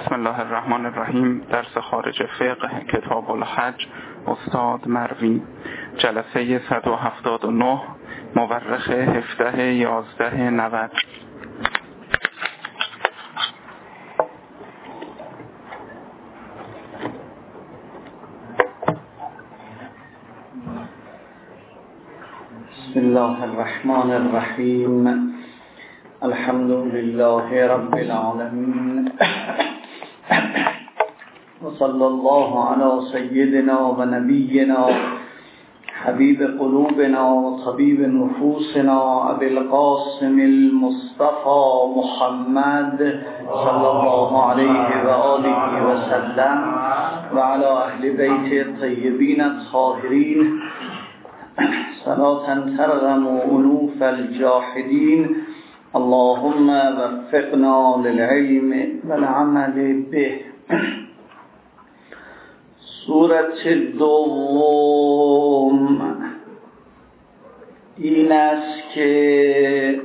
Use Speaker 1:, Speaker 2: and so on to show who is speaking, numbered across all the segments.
Speaker 1: بسم الله الرحمن الرحیم. درس خارج فقه کتاب الحج استاد مروی، جلسه 179، مورخ 17/11/90.
Speaker 2: بسم الله الرحمن الرحیم. الحمد لله رب العالمین و صلی الله علی سیدنا و نبینا حبیب قلوبنا و طبیب نفوسنا ابی القاسم المصطفى محمد صلی الله علیه و آله و سلم و علی اهل بیت الطیبین الطاهرین صلاة ترغم انوف الجاحدین. اللهم وفقنا للعلم والعمل به. سورة دوم این است که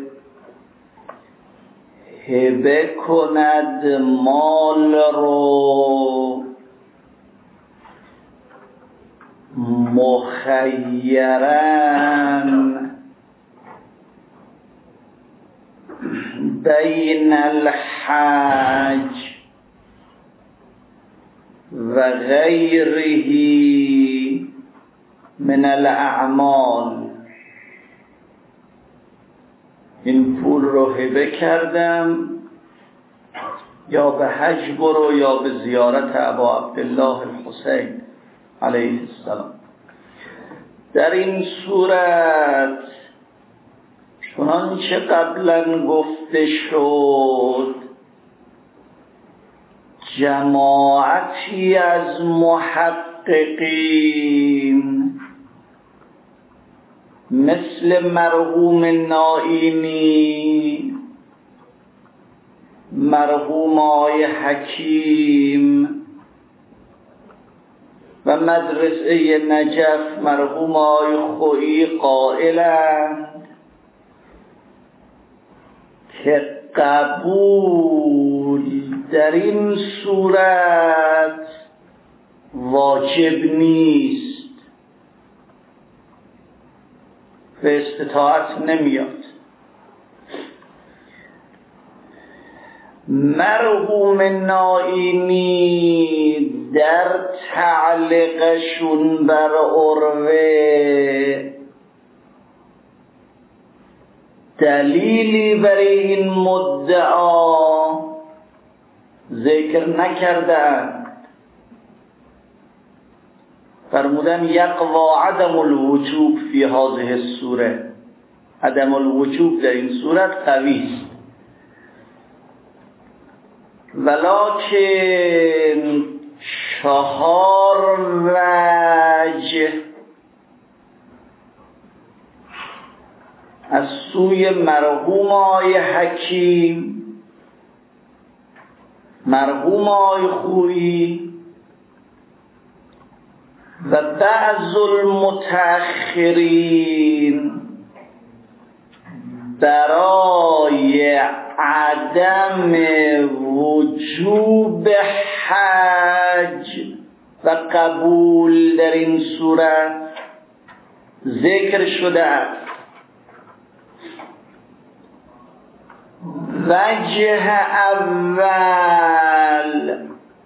Speaker 2: هبه کند مال رو مخیرن بین الحج و غیره من الاعمال. این پول رو هبه کردم، یا به حج برو یا به زیارت ابا عبدالله الحسین علیه السلام. در این صورت چنانچه قبلا گفته شد، جماعتی از محققین مثل مرحوم نائینی، مرحوم آقای حکیم و مدرسه نجف مرحوم آقای خویی قائلند که قبول در این صورت واجب نیست، به استطاعت نمیاد. مرحوم نائینی در تعلیقشون بر عروه دلیلی برای این مدعا ذکر نکردند. فرمودن یقوی عدم الوجوب فی هذه السوره، عدم الوجوب در این صورت قوی است، ولکن 4 وجه از سوی مرحوم آقای حکیم، مرحوم آقای خویی و بعض المتأخرین برای عدم وجوب حج و قبول در این صورت ذکر شده است. وجه اول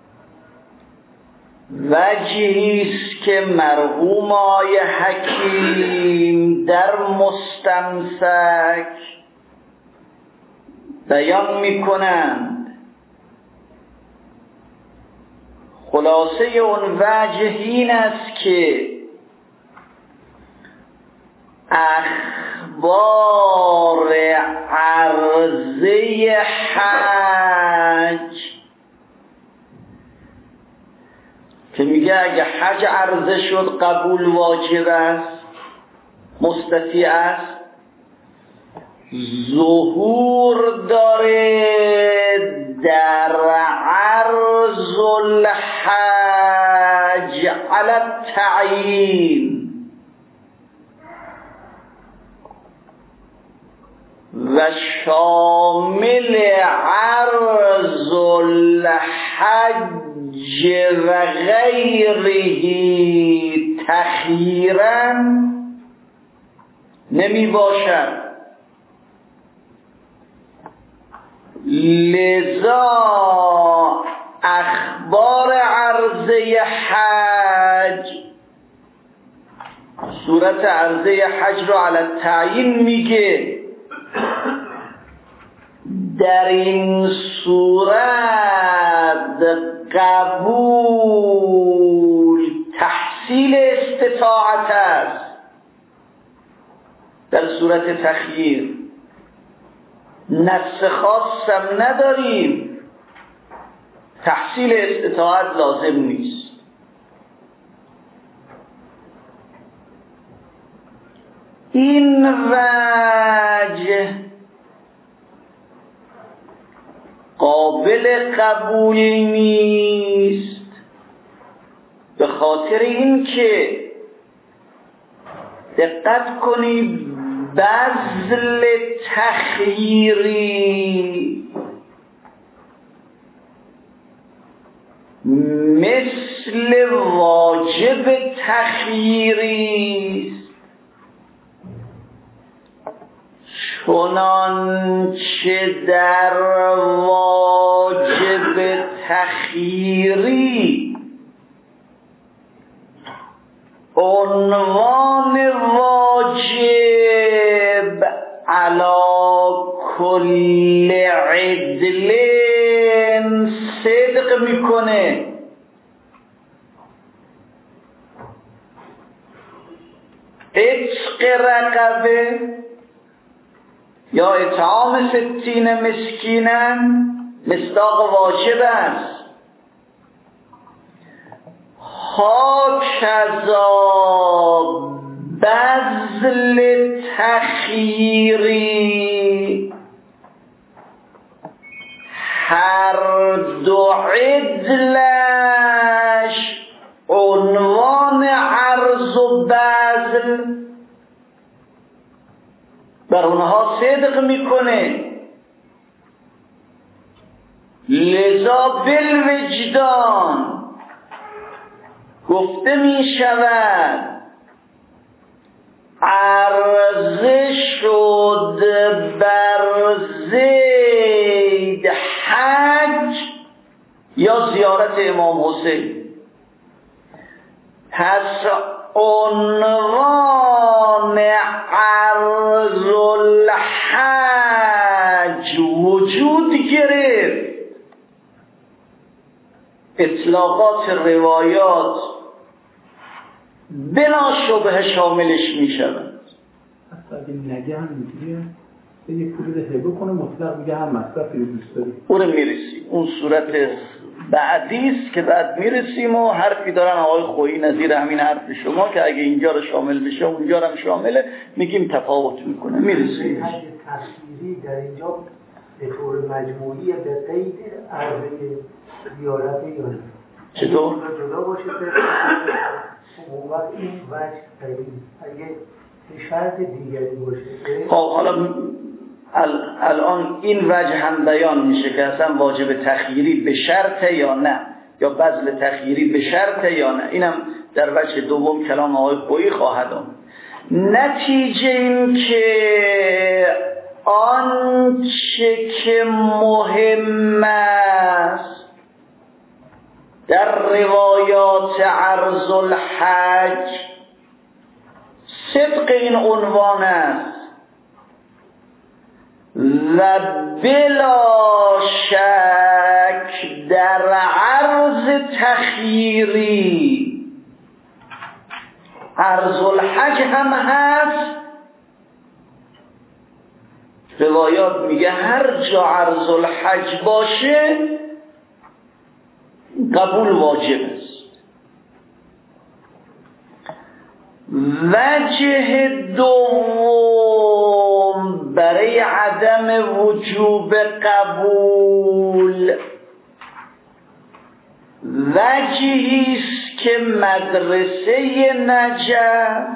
Speaker 2: وجهی است که مرحوم آقای حکیم در مستمسک بیان میکنند. خلاصه اون وجه این است که اخبار عرضه حج که میگه اگه حج عرضه شد قبول واجب است، مستطیع است، ظهور داره در عرض الحج علی التعیین و شامل عرض الحج الحج و غیره تخییراً نمی باشد. لذا اخبار عرضه حج، صورت عرضه حج رو علی التعیین میگه. در این صورت قبول تحصیل استطاعت است. در صورت تخییر نص خاصم نداریم، تحصیل استطاعت لازم نیست. این وجه قابل قبول نیست به خاطر اینکه دقت کنید بذل تخییری مثل واجب تخییری چنانچه در واجب تخییری عنوان واجب علی کل عدل صدق میکنه. عتق رقبه یا اطعام 60 مسکینا مصداق واجب است. هاکذا بذل تخییری هر دو عدلش عنوان عرض و بذل بر اونها صدق میکنه. لذا بالوجدان گفته می شود عرضه شد بر زید حج یا زیارت امام حسین، پس عنوان عرض الحج وجود گرفت. اطلاقات روایات بلا شبه شاملش می شود.
Speaker 3: اصلا اگه نگه هم میگیره به یک پولی هبه کنه مطلق میگه هم مصرفی رو دوست داری
Speaker 2: اون میرسیم. اون صورت بعدیست که بعد میرسیم و حرفی دارن آقای خویی نظیر همین حرف شما که اگه اینجا رو شامل بشه اونجا رو هم شامله، میگیم تفاوت میکنه. میرسیم.
Speaker 3: حج تفسیری در اینجا به طور مجموعی به قید عرضه زیارت یا نه؟
Speaker 2: چطور؟
Speaker 3: جدا باشه اون وقت این وجه قید اگه به شرط دیگری باشه.
Speaker 2: خب حالا الان این وجه هم بیان میشه که اصلا واجب تخییری به شرط یا نه، یا بذل تخییری به شرط یا نه. اینم در وجه دوم کلام آقای خویی خواهد آمد. نتیجه این که آنچه که مهم است در روایات عرض الحج صدق این عنوان است و بلا شک در عرض تخییری عرض الحج هم هست. روایات میگه هر جا عرض الحج باشه قبول واجب است. وجه دوم برای عدم وجوب قبول وجهی است که مدرسه نجف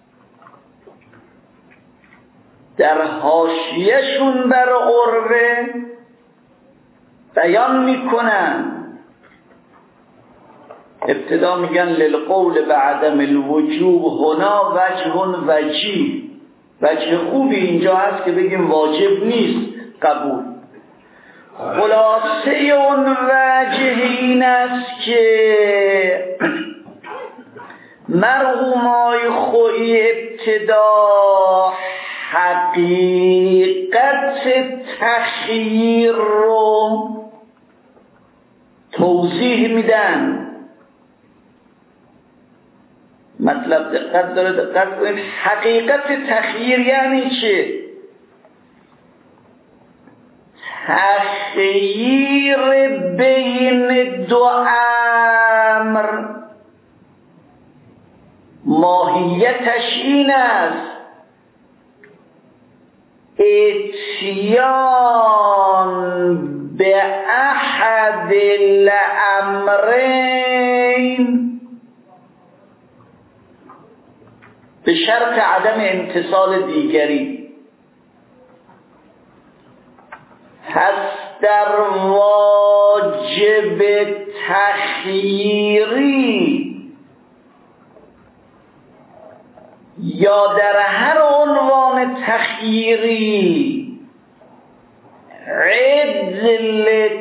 Speaker 2: در حاشیه‌شون بر عروه بیان میکنن ابتدا میگن للقول بعدم الوجوب هنا وجه وجیه، وجه خوبی اینجا هست که بگیم واجب نیست قبول. خلاصه اون وجه این است که مرحومای خویی ابتدا حقیقت تخییر رو توضیح میدن. مطلب دقت کنید، حقیقت تخییر یعنی چه؟ تخییر بین دو امر ماهیتش این است اتیان به احد الامرین به شرط عدم امتصال دیگری. پس در واجب تخییری یا در هر عنوان تخییری عدل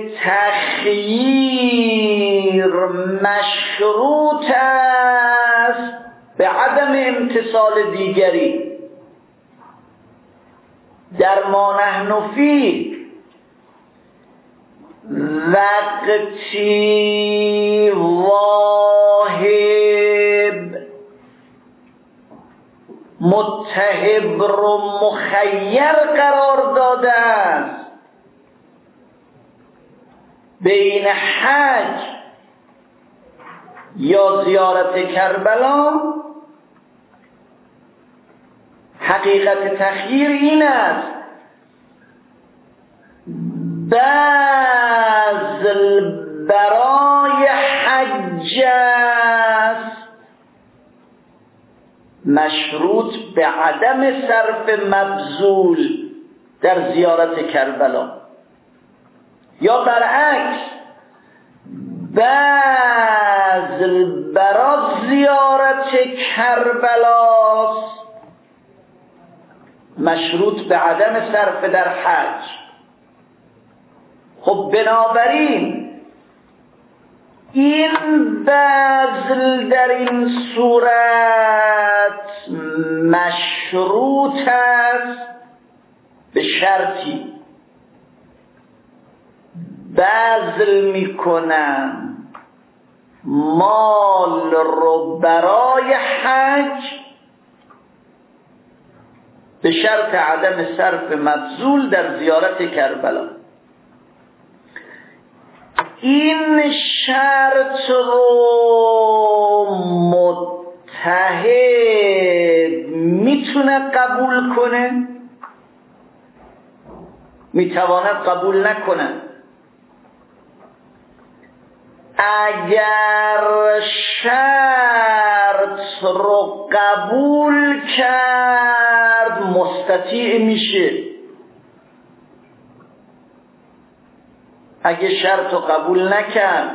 Speaker 2: تخییر مشروط است به عدم امتصال دیگری. در ما نحن فیه وقتی واهب متهب رو مخیر قرار داده است بین حج یا زیارت کربلا، حقیقت تخییر این است بذل برای حج است مشروط به عدم صرف مبذول در زیارت کربلا، یا برعکس بذل برای زیارت کربلاست مشروط به عدم صرف در حج. خب بنابراین این بذل در این صورت مشروط است به شرطی بذل میکنن مال رو برای حج به شرط عدم صرف مبذول در زیارت کربلا. این شرط رو متحد میتونه قبول کنه، میتواند قبول نکنه. اگر شرط رو قبول کرد مستطیع میشه، اگه شرط رو قبول نکرد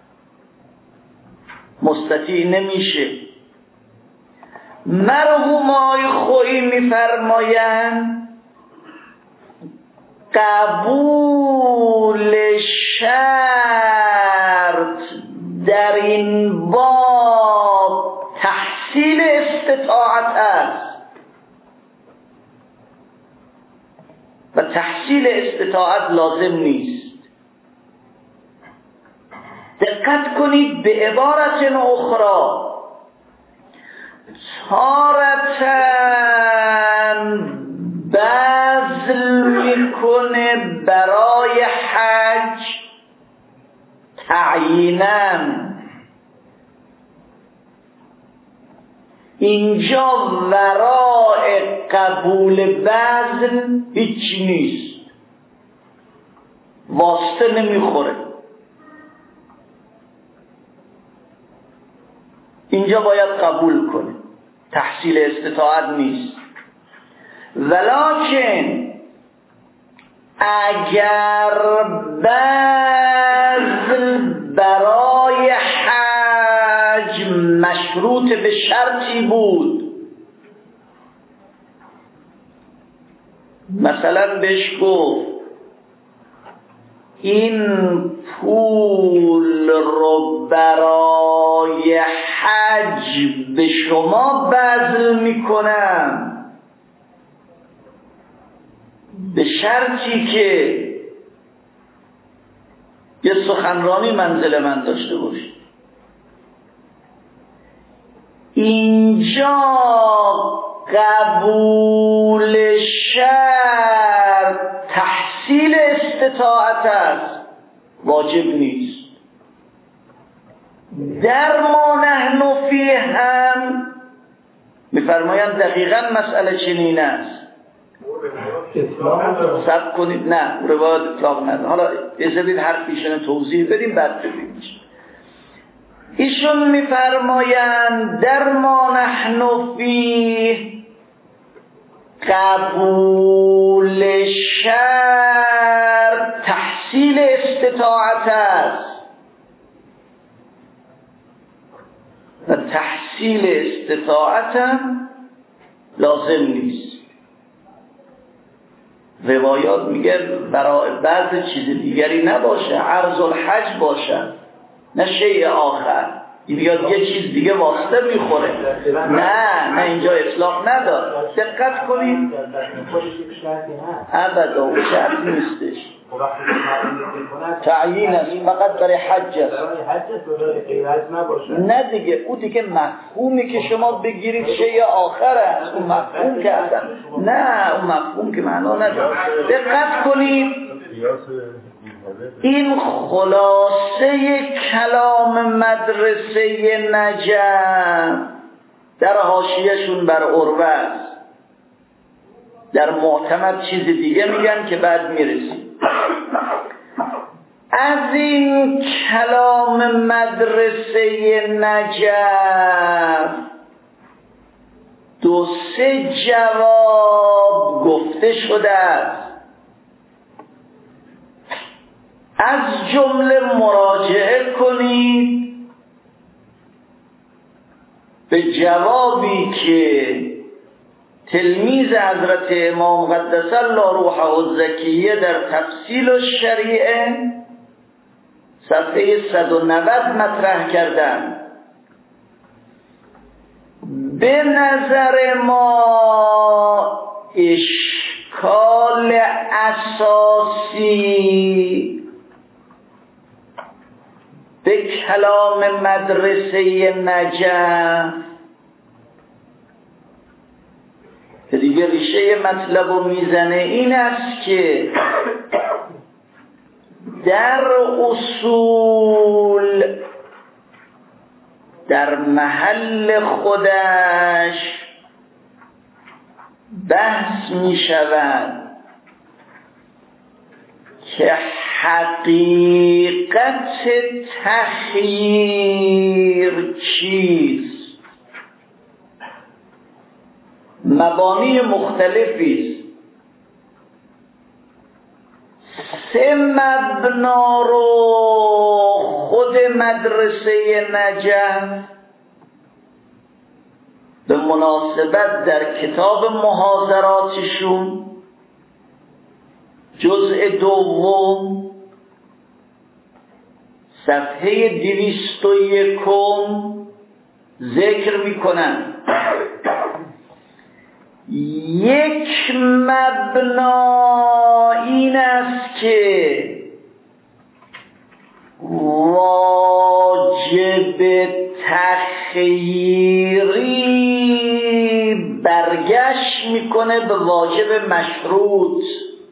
Speaker 2: مستطیع نمیشه. مرحومای خویی میفرمایند قبول شرط در این باب تحصیل استطاعت است و تحصیل استطاعت لازم نیست. دقت کنید به عبارت اخرى تارتاً بذل میکنه برای حج تعییناً، اینجا ورای قبول بذل هیچ نیست، واسطه نمیخوره. اینجا باید قبول کنه، تحصیل استطاعت نیست. ولکن اگر بذل برای حج مشروط به شرطی بود. مثلا بهش گفت این پول رو برای حج به شما بذل میکنم به شرطی که یه سخنرانی منزل من داشته باشید. اینجا قبول شرط تحصیل استطاعت است، واجب نیست. در ما نحن فیه هم میفرمایند دقیقا مسئله چنین است. صبر کنید، نه روایت اطلاق نداره. حالا بذارید حرفیشون توضیح بدیم بعد ببینیم. ایشون میفرمایند در ما نحن فیه قبول شرط تحصیل استطاعت است و تحصیل استطاعت هم لازم نیست. روایات میگه برای بعض چیز دیگری نباشه، عرض الحج باشه، نه شیء آخر. بیاد یه چیز دیگه واسطه میخوره. نه اینجا اطلاق نداره. دقت کنید ابدا او شرط نیستش، تعیین است، فقط برای حج است. نه دیگه او دیگه مفهومی که شما بگیرید شیء آخر است، اون مفهوم که اصلا نه، اون مفهوم که معنا نداره. دقت کنید این خلاصه کلام مدرسه نجف در حاشیه‌شون بر عروه است. در معتمد چیز دیگه میگن که بعد میرسیم. از این کلام مدرسه نجف 2-3 جواب گفته شده است. از جمله مراجعه کنید به جوابی که تلمیذ حضرت امام قدس الله روحه الزکیه در تفصیل الشریعه صفحه 190 مطرح کردن. به نظر ما اشکال اساسی به کلام مدرسه نجف که دیگه ریشه مطلب رو میزنه این است که در اصول در محل خودش بحث می شود که حقیقت تخییر چیست. مبانی مختلفی است. 3 مبنا رو خود مدرسه نجف به مناسبت در کتاب محاضراتشون جزء 2 صفحه 201 ذکر میکنن. یک مبنا این است که واجب تخییری برگشت میکنه به واجب مشروط.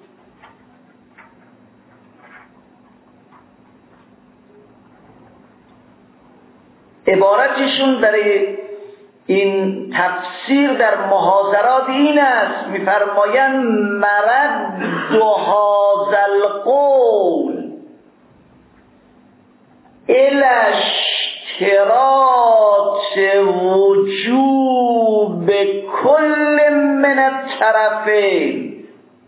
Speaker 2: عبارتشون برای این تفسیر در محاضرات این است، میفرمایند مرد هذا القول الی اشتراط وجوب کل من الطرفین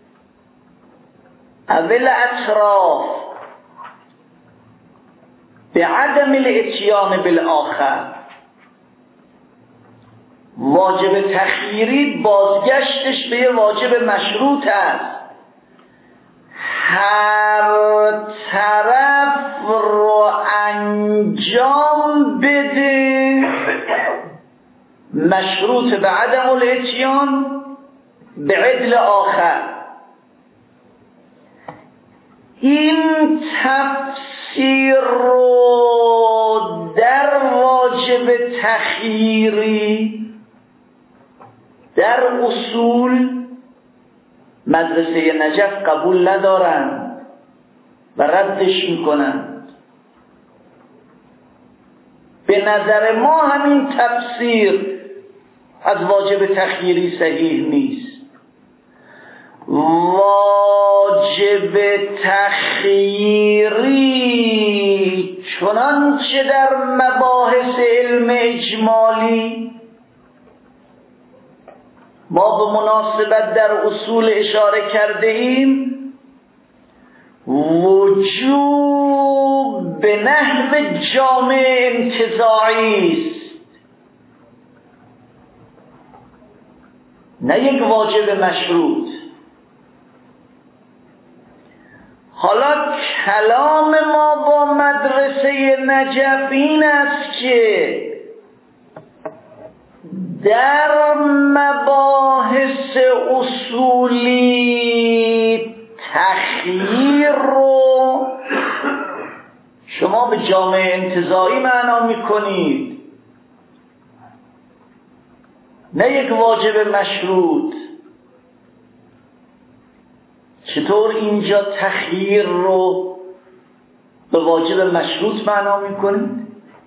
Speaker 2: او الاطراف بعدم الاتیان بالآخر. واجب تخییری بازگشتش به یه واجب مشروط است. هر طرف رو انجام بده مشروط به عدم الاتیان به عدل آخر. این تفسیر رو در واجب تخییری در اصول مدرسه نجف قبول ندارند و ردش میکنند. به نظر ما همین تفسیر از واجب تخییری صحیح نیست. واجب تخییری چنانچه در مباحث علم اجمالی ما به مناسبت در اصول اشاره کرده ایم، وجوب به نحو جامع انتزاعی است، نه یک واجب مشروط. حالا کلام ما با مدرسه نجف این است که در مباحث اصولی تخییر رو شما به جامع انتزاعی معنا میکنید، نه یک واجب مشروط. چطور اینجا تخییر رو به واجب مشروط معنا میکنید؟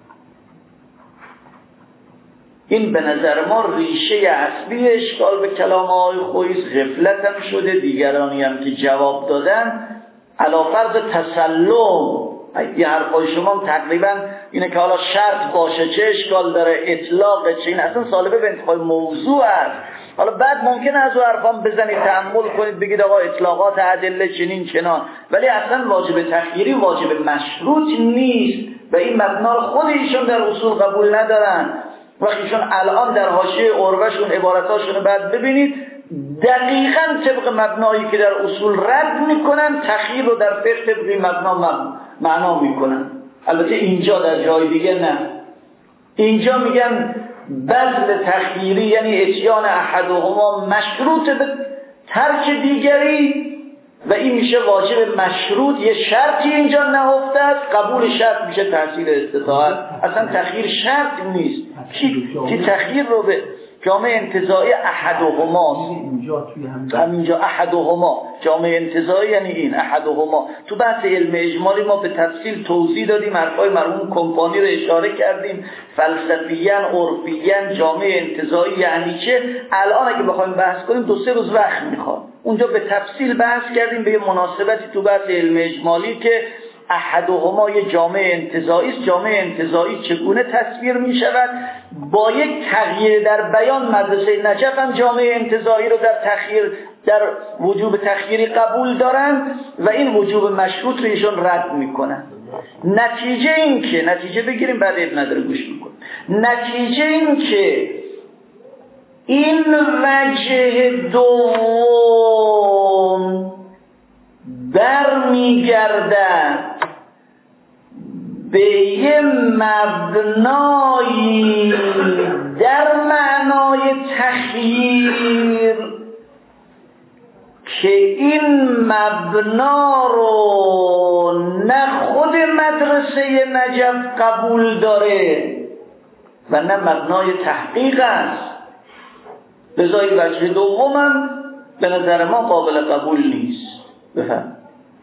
Speaker 2: این به نظر ما ریشه اصلی اشکال به کلام آقای خویی غفلت هم شده. دیگرانی هم که جواب دادن علی فرض تسلم یه حرفای شما تقریبا اینه که حالا شرط باشه چه اشکال داره، اطلاق چه، این اصلا سالبه به انتخاب موضوع است. حالا بعد ممکنه از اون حرفام بزنید تأمل کنید بگید آقا اطلاقات ادله چنین چنان، ولی اصلا واجب تخییری واجب مشروط نیست و این مبنا رو خود ایشون در اصول قبول ندارن. وقتیشون الان در حاشیه عروه‌شون عبارتاشون بعد ببینید دقیقاً طبق مبنایی که در اصول رد میکنن تخییر رو در فقه طبق مبنا معنا میکنن. البته اینجا در جای دیگه نه، اینجا میگن بذل تخییری یعنی اتیان احدهما مشروط به ترک دیگری و این میشه واجب مشروط. یه شرطی اینجا نهفته است، قبول شرط میشه تحصیل استطاعت. اصلا تخییر شرط نیست. کی تخییر رو به جامع انتزاعی احدهما، همینجا احدهما جامع انتزاعی یعنی این احدهما. تو بحث علم اجمالی ما به تفصیل توضیح دادیم، حرفای مرحوم کمپانی رو اشاره کردیم، فلسفیاً عرفیاً جامع انتزاعی یعنی چه. الان اگه بخوایم بحث کنیم 2-3 روز وقت میخواد. اونجا به تفصیل بحث کردیم به یه مناسبتی تو بحث علم اجمالی که احدهما یه جامع انتزاعی است. جامع انتزاعی چگونه تصویر می شود؟ با یک تغییر در بیان مدرسه نجف هم جامع انتزاعی رو در وجوب تخییری قبول دارن و این وجوب مشروط رو ایشون رد میکنن. نتیجه بگیریم بعد اب نداره گوش میکنم. نتیجه این که این وجه دوم برمیگردد به یه مبنایی در معنای تخییر که این مبنا رو نه خود مدرسه نجف قبول داره و نه مبنای تحقیق است. لذا این وجه دومم به نظر ما قابل قبول نیست. بفهم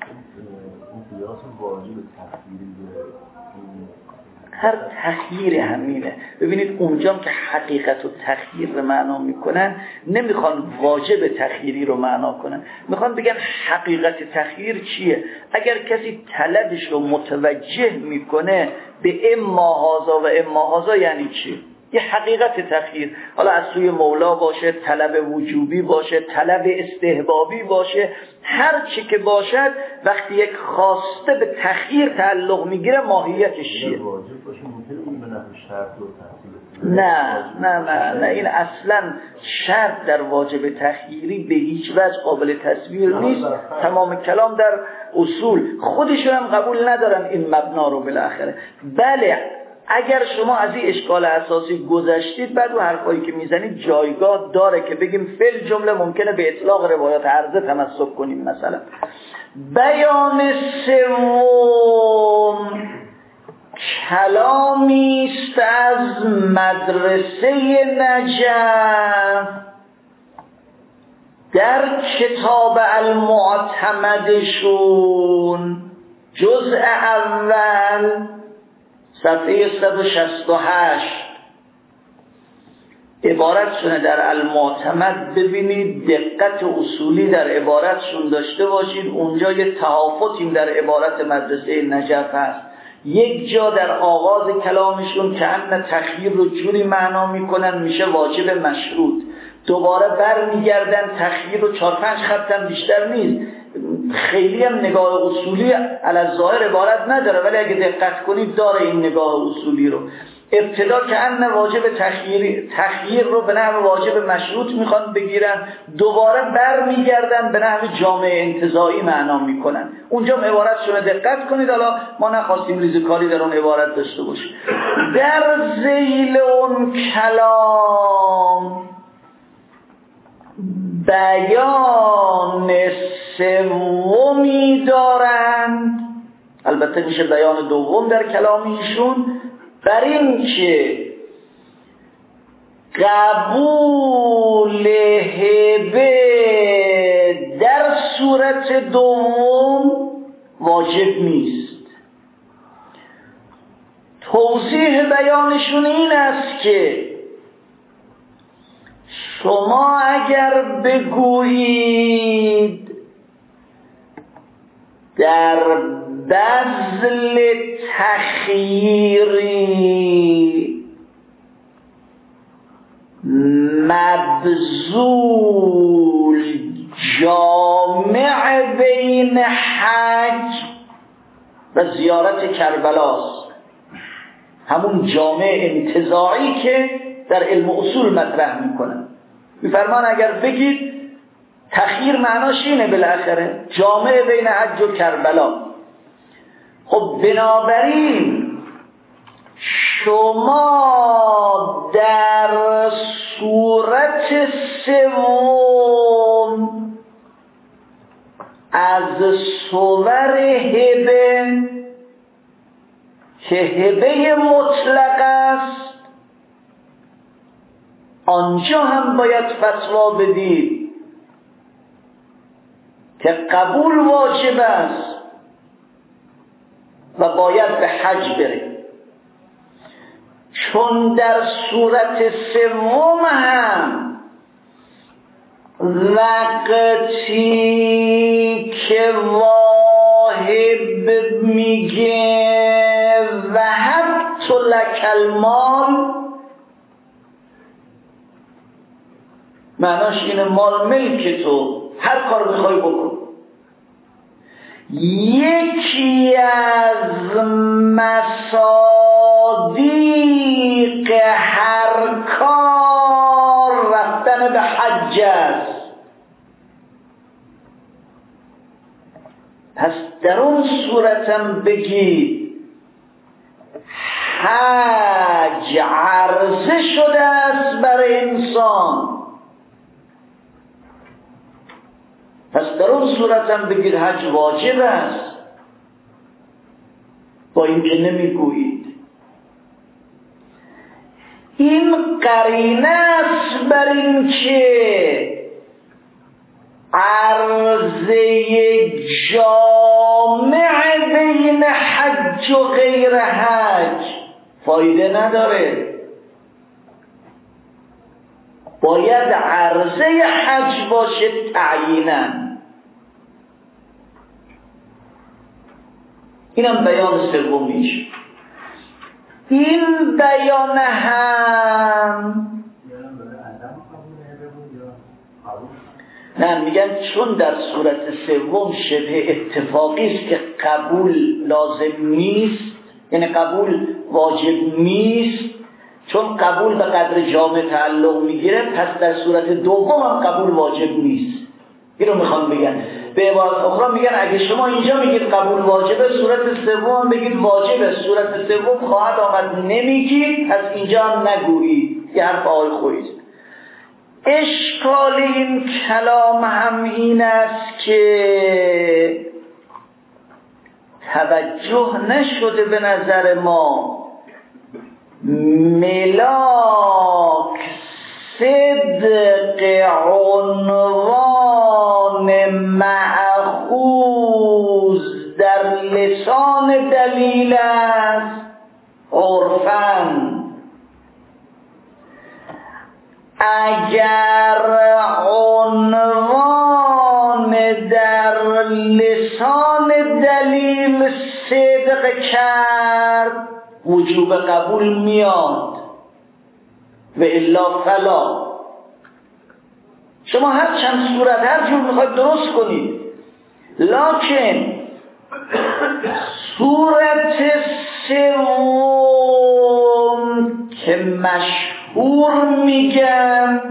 Speaker 2: هر تخییر همینه. ببینید اونجا که حقیقت و تخییر رو معنا میکنن نمیخوان واجب تخییری رو معنا کنن، میخوان بگن حقیقت تخییر چیه. اگر کسی طلبش رو متوجه میکنه به اما هازا و اما هازا یعنی چی؟ یه حقیقت تخییر، حالا از سوی مولا باشه، طلب وجوبی باشه، طلب استحبابی باشه، هر چی که باشد وقتی یک خواسته به تخییر تعلق میگیره ماهیتش چیه؟ نه این اصلا شرط در واجب تخییری به هیچ وجه قابل تصویر نیست. تمام کلام در اصول خودشون هم قبول ندارن این مبنا رو بالاخره. بله اگر شما از این اشکال اساسی گذشتید، بعد و حرفایی که میزنید جایگاه داره که بگیم فعل جمله ممکنه به اطلاق روایات عرضه تمسک کنیم. مثلا بیان سوم کلامی است از مدرسه نجف در کتاب المعتمدشون جزء اول صفحه 168 عبارتشونه در المعتمد ببینید، دقت اصولی در عبارتشون داشته باشید. اونجا یه تهافتی در عبارت مدرسه نجف هست. یک جا در آغاز کلامشون که ان تخییر رو جوری معنا میکنن میشه واجب مشروط، دوباره بر میگردن تخییر رو 4-5 خطم بیشتر نیست، خیلی هم نگاه اصولی علی الظاهر عبارت نداره، ولی اگه دقت کنید داره این نگاه اصولی رو. ابتدا که ان واجب تخییر رو به نحو واجب مشروط میخوان بگیرن، دوباره بر میگردن به نحو جامع انتزاعی معنا میکنن. اونجا عبارتشون دقت کنید. حالا ما نخواستیم ریزکاری در اون عبارت داشته باشیم. در ذیل اون کلام بیان سومی دارند، البته میشه بیان دوم در کلام ایشون، بر این که قبول هبه در صورت دوم واجب نیست. توضیح بیانشون این است که شما اگر بگویید در بذل تخییری مبذول جامع بین حج و زیارت کربلاست، همون جامع انتزاعی که در علم اصول مطرح میکنن، میفرمان اگر بگید تخییر معناش اینه بالاخره جامع بین حج و کربلا. خب بنابراین شما در صورت سوم از صور هبه که هبه مطلق است آنجا هم باید فتوا بدید که قبول واجب است و باید به حج برید، چون در صورت سوم هم وقتی که واهب میگه وهبت لک المال، معناش اینه مال ملک تو، هر کار میخوای بکن. یکی از مصادیق هر کار رفتن به حج است. پس در اون صورتم بگید حج عرضه شده است بر انسان، پس در اون صورت هم بگید حج واجب است، با این که نمیگویید. این قرینه است بر این که عرضه جامع بین حج و غیر حج فایده نداره، باید عرضه حج باشه تعیینا. اینم بیان سومیش. این بیان هم نه میگن چون در صورت سوم شبه اتفاقی است که قبول لازم نیست، یعنی قبول واجب نیست، چون قبول به قدر جامع تعلق میگیره، پس در صورت دوم هم قبول واجب نیست. اینو میخوام بگن. به عبارت اخرى میگن اگه شما اینجا میگید قبول واجبه، صورت سوم بگید واجبه، صورت سوم خواهد آمد نمیگید، پس اینجا هم نگویید. یه حرف آقای خویی. اشکال این کلام هم این است که توجه نشده به نظر ما ملاک صدق عنوان مأخوذ در لسان دلیل است عرفاً. اگر عنوان در لسان دلیل صدق کرد وجوب قبول میاد و الا فلا. شما هر چند صورت هر جور میخواید درست کنید، لکن صورت سوم که مشهور میگن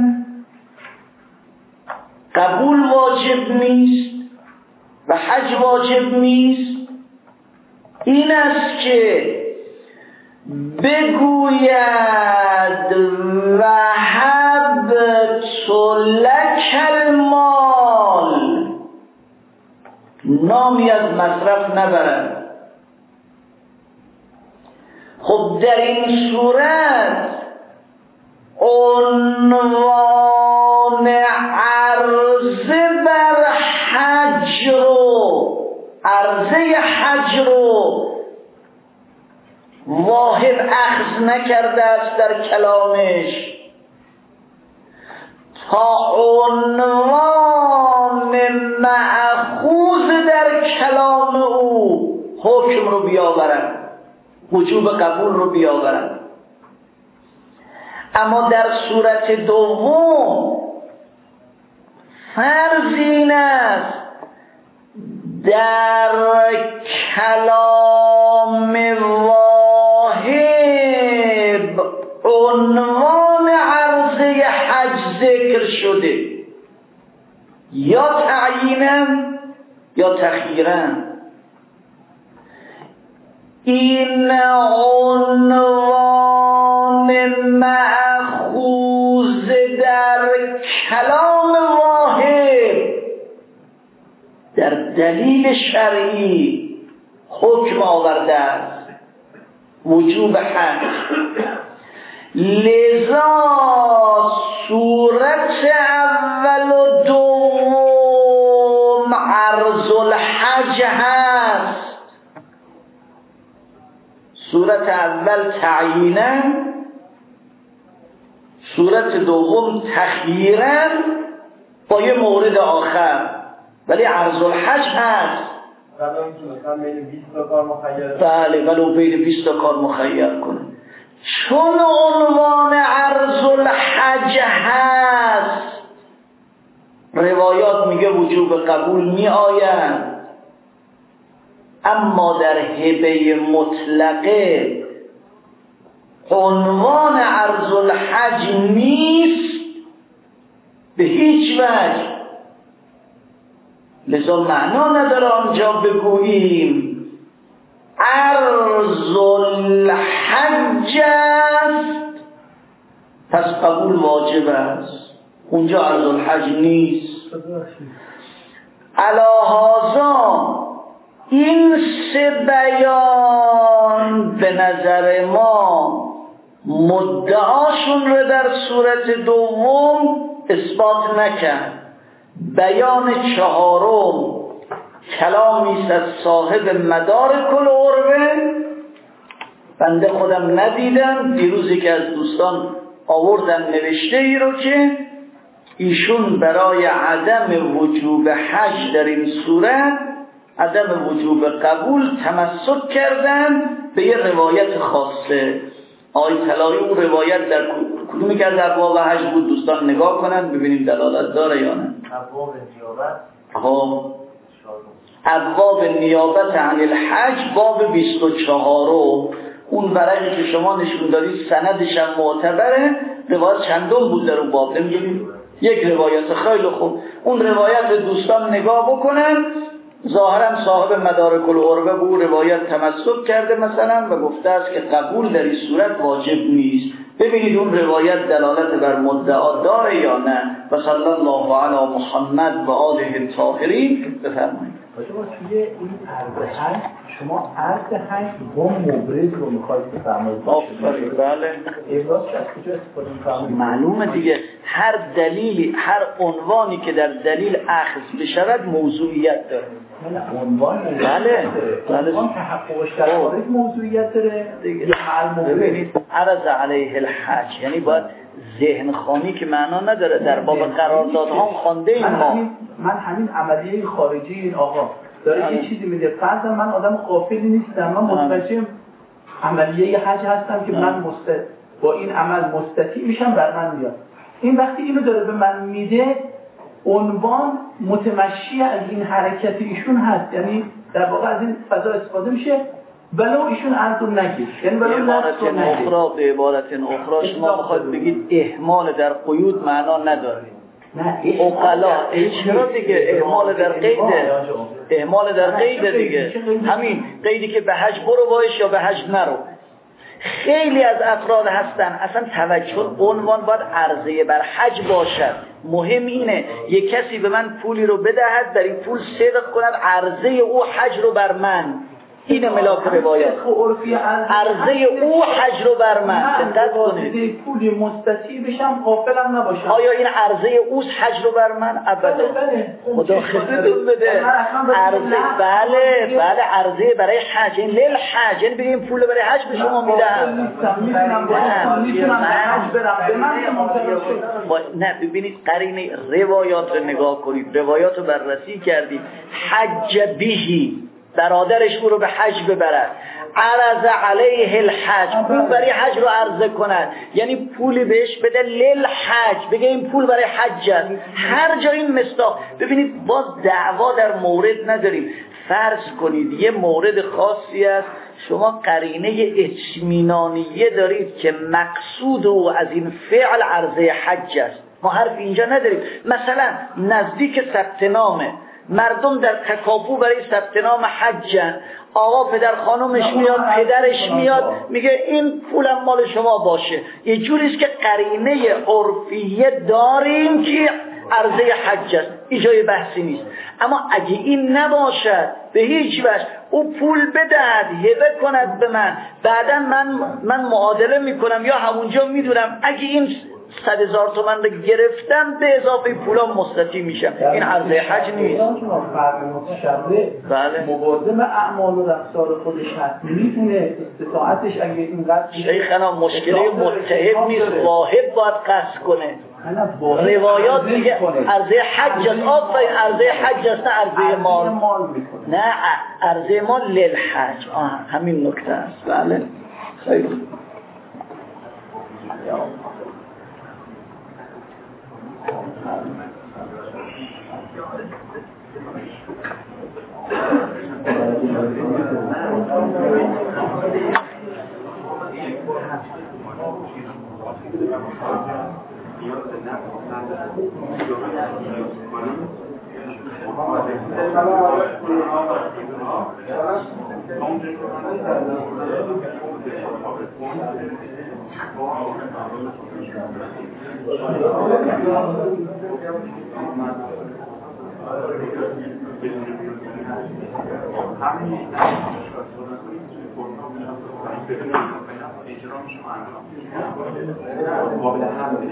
Speaker 2: قبول واجب نیست و حج واجب نیست، این است که بگوید وهبت لک المال، نامی از مصرف نبرد. خب در این صورت عنوان عرضه بر حج رو، عرضه حج رو واحد اخذ نکرده است در کلامش، تا عنوان مأخوذ در کلام او حکم رو بیاورند، وجوب قبول رو بیاورند. اما در صورت دوم فرض این است در کلام واهب عنوان عرضه حج ذکر شده، یا تعیینا یا تخییرا. این عنوان مأخوذ در کلام واهب در دلیل شرعی حکم آورده است وجوب حج. لذا صورت اول و دوم عرض الحج هست. صورت اول تعیینا، صورت دوم تخییرا با یه مورد آخر، ولی عرض الحج هست. بله، ولو بین 20 تا کار مخیر کنه. چون عنوان عرض الحج هست، روایات میگه وجوب قبول می آید. اما در هبه مطلقه عنوان عرض الحج نیست به هیچ وجه. لذا معنا نداره آنجا بگوییم عرض الحج است پس قبول واجب است، اونجا عرض الحج نیست. علی هذا این سه بیان به نظر ما مدعاشون رو در صورت دوم اثبات نکرد. بیان چهارم کلامی است از صاحب مدارک العروه، بنده خودم ندیدم، دیروزی که از دوستان آوردن نوشته ای رو که ایشون برای عدم وجوب حج در این صورت، عدم وجوب قبول تمسک کردن به یه روایت خاصه. آقای طلایی اون روایت در کدومی که از ابواب حج بود دوستان نگاه کنن ببینیم دلالت داره یا نه.
Speaker 3: ابواب زیارت.
Speaker 2: ابواب نیابت عن الحج باب 24 اون ورقی که شما نشون دادید سندش هم معتبره. روایت چندم بود در اون باب نمیدونید؟ یک روایت. خیلی خوب، اون روایت دوستان نگاه بکنن. ظاهرا صاحب مدارک العربه به اون روایت تمسک کرده مثلا و گفته است که قبول در این صورت واجب نیست. ببینید اون روایت دلالت بر مدعا داره یا نه. و صلی الله علی محمد و آله الطاهرین. بفرمایید.
Speaker 4: شما توی این عرض حج شما عرض حج با مبرز رو میخواید بفرمایید.
Speaker 2: آفرین. بله.
Speaker 4: ابراز از کجا استفاده می‌فرمایید؟
Speaker 2: معلومه دیگه، هر دلیلی، هر عنوانی که در دلیل اخذ بشود موضوعیت داره.
Speaker 4: عنوان
Speaker 2: بله.
Speaker 4: عنوان تحققش در خارج موضوعیت داره دیگه.
Speaker 2: ببینید عرض علیه الحج یعنی باید ذهن خانی که معنا نداره. در باب قراردادها خوانده این ما.
Speaker 4: من همین عملیه خارجی این آقا داره یه چیزی میده. فرض من آدم غافلی نیستم، من متوجه عملیه حج هستم که من با این عمل مستطیع میشم، بر من میاد. این وقتی اینو داره به من میده، عنوان متمشی از این حرکت ایشون هست، یعنی در واقع از این فضا استفاده میشه ولو ایشون عرض رو نگیر. یعنی ولو
Speaker 2: عبارت اخرى به عبارت اخرى شما بخواید بگید اهمال در قیود معنا نداره.
Speaker 4: نه
Speaker 2: اقلا چرا دیگه اهمال در قیده، اهمال در قیده دیگه. همین قیدی که به حج برو باش یا به حج نرو. خیلی از افراد هستن اصلا توجه عنوان باید عرضه بر حج باشد. مهم اینه یک کسی به من پولی رو بدهد، در این پول صدق کند عرضه او حج رو بر من. این ملاک روایات عرضه او حج رو بر من. دقت کنید
Speaker 4: پولی مستطیع بشم غافلم نباشم.
Speaker 2: آیا این عرضه اوست حج رو بر من؟ ابدا. خدا خیرتون بده. عرضه بله عرضه برای حج، این لیل حج، یعنی بگیم پول برای حج به شما میدم. نه ببینید قرینه روایات رو نگاه کنید، روایات رو بررسی کردید. حج بهی، برادرش او رو به حج ببرد، عرض علیه الحج، پول برای حج رو عرضه کند، یعنی پولی بهش بده لیل حج، بگه این پول برای حج است. هر جا این مصداق. ببینید باز دعوا در مورد نداریم. فرض کنید یه مورد خاصی است، شما قرینه اطمینانیه دارید که مقصود او از این فعل عرضه حج است، ما حرف اینجا نداریم. مثلا نزدیک ثبت نامه، مردم در تکاپو برای ثبت نام حجن، آقا پدر خانومش میاد، پدرش میاد، میگه این پولم مال شما باشه. یه جوریست که قرینه عرفیه داریم که عرضه حج است، ایجای بحثی نیست. اما اگه این نباشد به هیچ وجه او پول بدهد، هبه کند به من، بعدا من معادله میکنم یا همونجا میدونم اگه این 100,000 تومان رو گرفتم به اضافه پولام مستطیع میشم. این عرضه حج نیست.
Speaker 4: فرد متشبه مبادم اعمال و رفتار خودش هست، میتونه استطاعتش اگه اینقدر
Speaker 2: شیخنا مشکله متهم نیست، واحد باید قصد کنه. روایات دیگه عرضه حج است، آفرین عرضه حج است، نه عرضه مال. نه عرضه مال للحج. همین نکته است. بله خیلی
Speaker 5: قابل حمل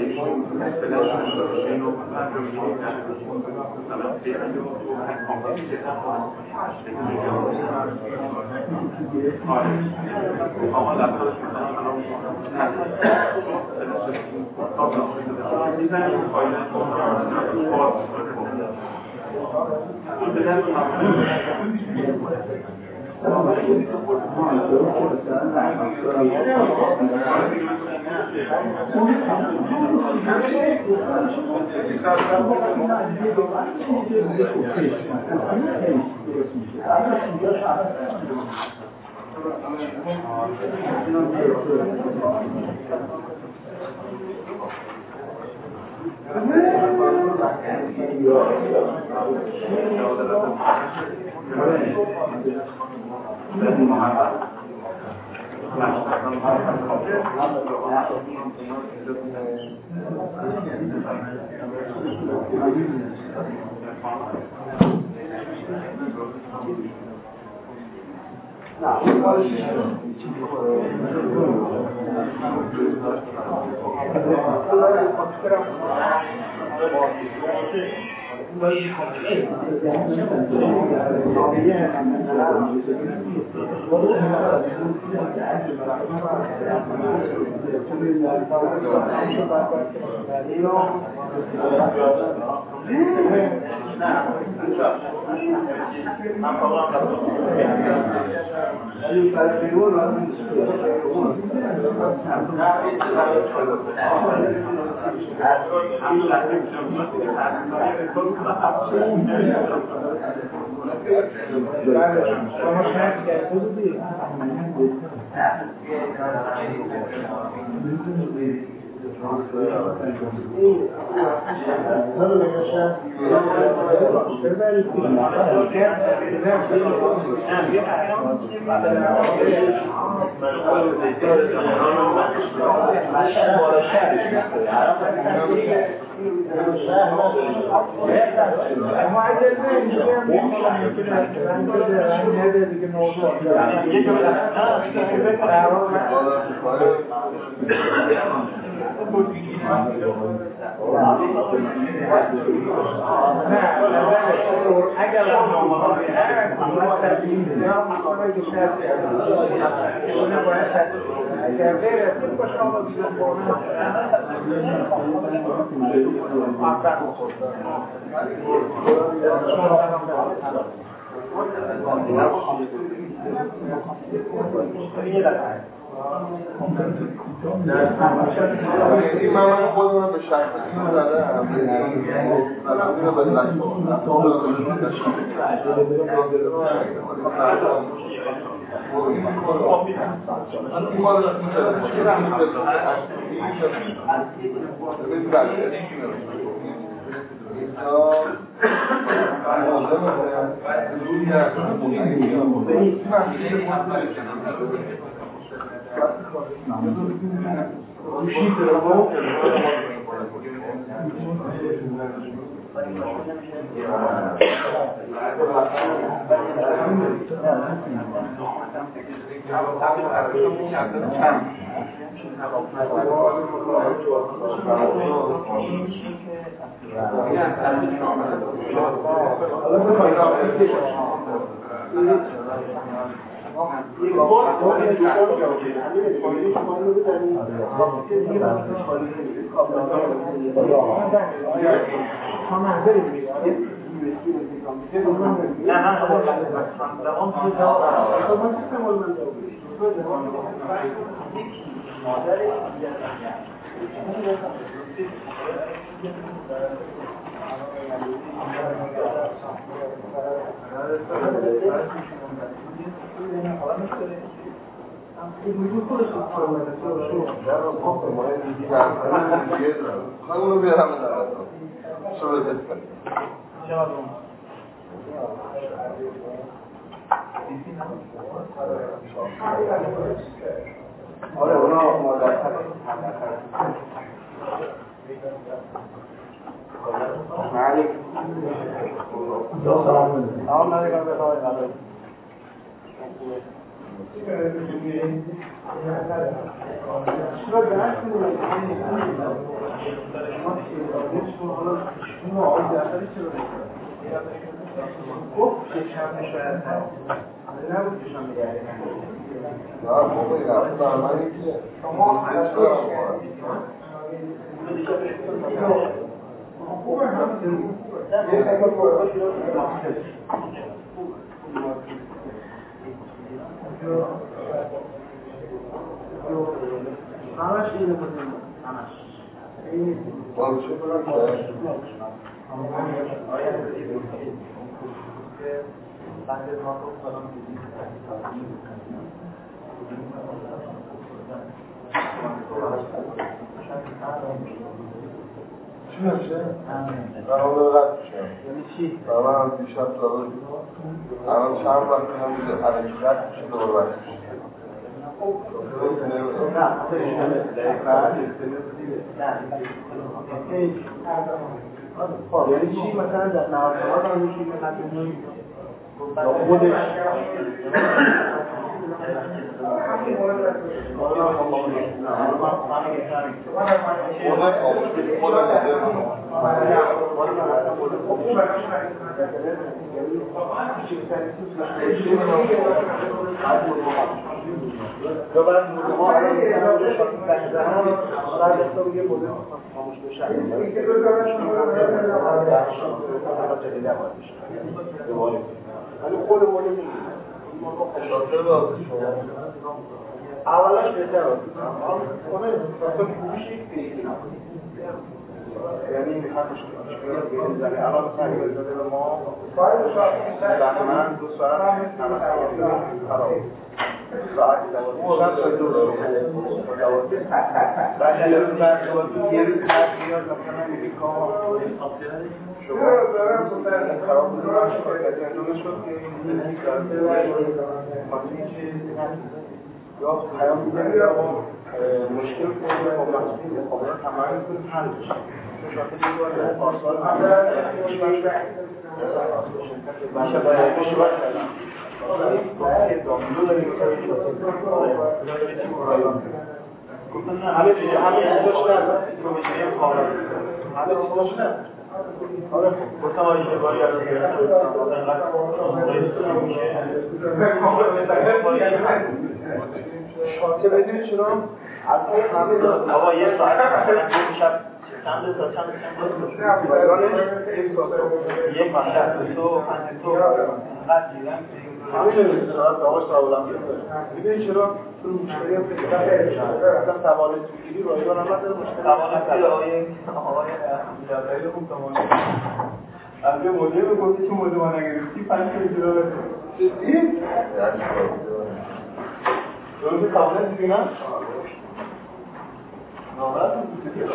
Speaker 3: همش اینو بودیم همش
Speaker 6: باز چه برای چی نمیشه؟ الان داره رد میشه
Speaker 3: یعنی چی؟
Speaker 6: الان هم دیشب داره الان چند وقت هم حرکت رد میشه دوباره رد میشه
Speaker 3: یعنی چی مثلا در نهایت هم میشه که مدنی خودش یا بعد ما الان خاموش بشه ولی خود مولی میگه اولش بهتر کنه اصلا خوبیش یک پیگی یعنی میخوادش کنه الان سنگ بزده به ما زحمن دو ساعت همه خراب ساعت بعد یه روز هر بیاد مثلا میگه کام شما خراب بودن شد شد که این یا پیام میدن یا مشکل کنه با مسئول مقابلات تمام کنیم حل بشه چون شاید دیگه پارسال میشه باید همه چیز داشتن آره گفتم اشتباهی از شاطر بدید چرا آقا یه ساعت شب چند یک ماشین تو انقدر دیدم همین ساعت آقا سوالم میدونی چرا تو مشکلی هم اصلا سوال توگیری رایگان هم نداره مشکل سوال آقای جبرائیل خوب تمامی از یه مدل بگفتی که مدل ما نگرفتی 5 کیلو بده جدی؟ درسته کامل دیگه نه؟ نامرد هم دیگه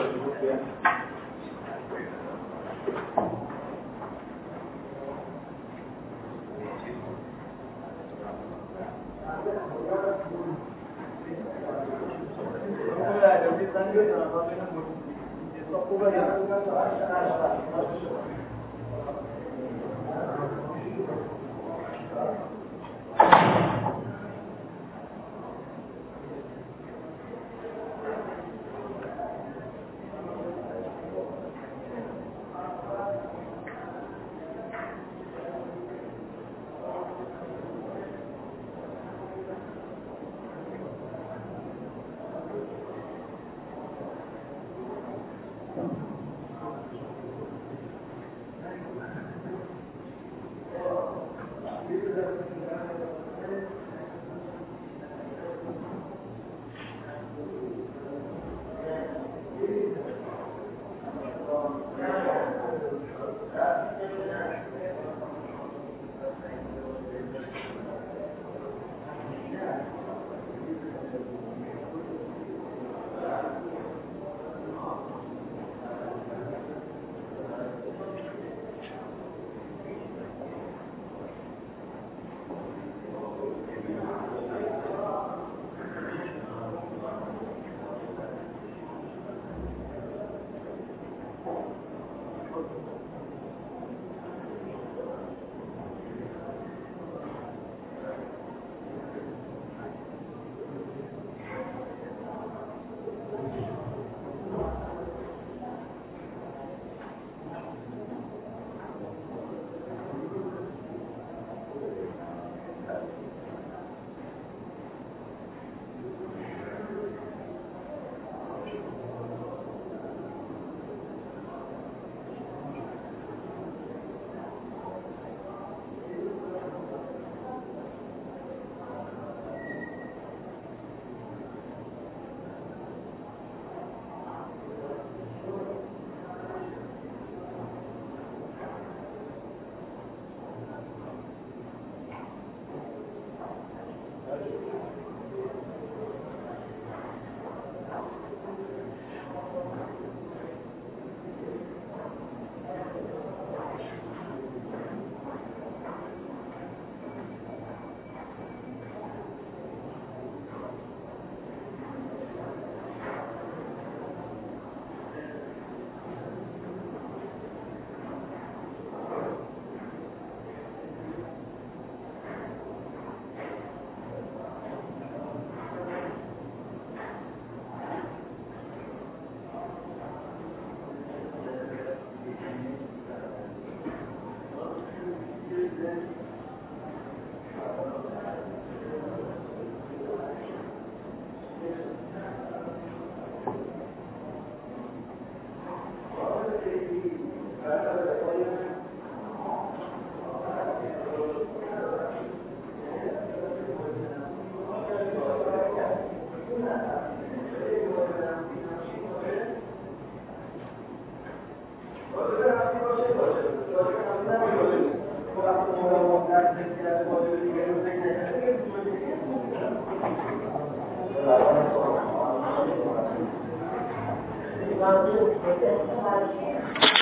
Speaker 7: منظور